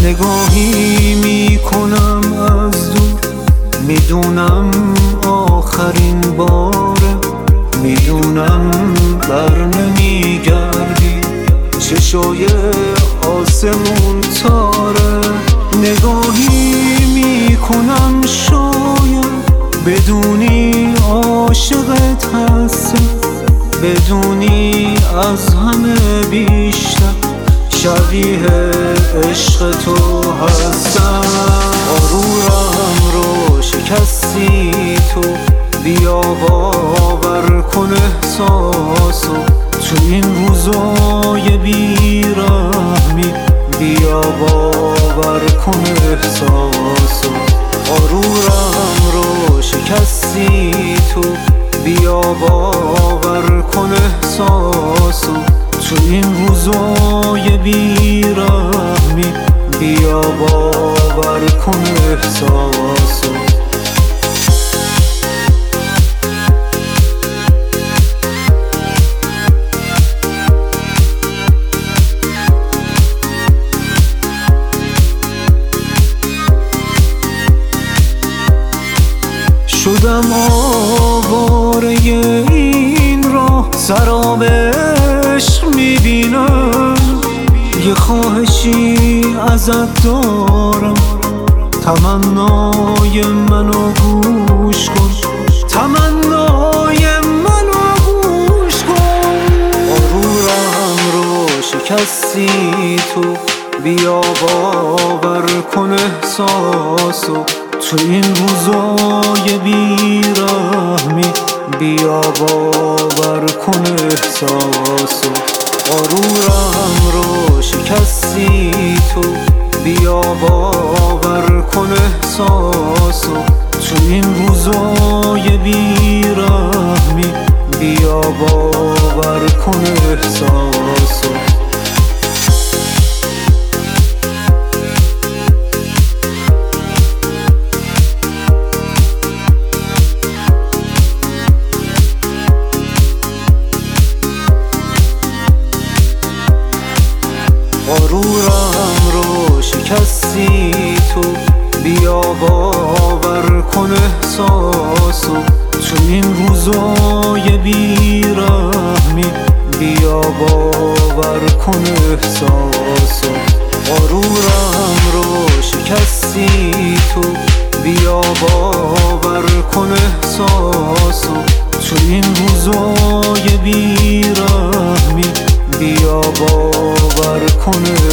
نگاهی میکنم از دور، میدونم آخرین باره، میدونم بر نمیگردی، چشای آسمون تاره. نگاهی میکنم شاید بدونی عاشقت هستم، بدونی از همه بیشتر شبیه عشق تو هستم. غرورم رو شکستی تو، بیا باور کن احساسو تو این روزای بیرحمی، بیا باور کن احساسو. غرورم رو شکستی تو، بیا باور کن احساسو تو این روزای بیرحمی، بیا باور کن احساسو. شدم آواره این راه، سراب عشق میبینم، یه خواهشی ازت دارم، تمنای منو گوش کن، تمنای منو گوش کن. غرورم رو شکستی تو، بیا باور کن احساسو تو این روزای بیرحمی، بیا باور کن احساسو. غرورم رو شکستی تو، بیا باور کن احساسو تو این روزای بیرحمی، بیا باور کن احساسو. غرورم رو شکستی تو، بیا باور کن احساسو تو این روزای بیرحمی، بیا باور کن احساسو. غرورم رو شکستی تو، بیا باور کن احساسو تو این روزای بیرحمی، بیا باور کن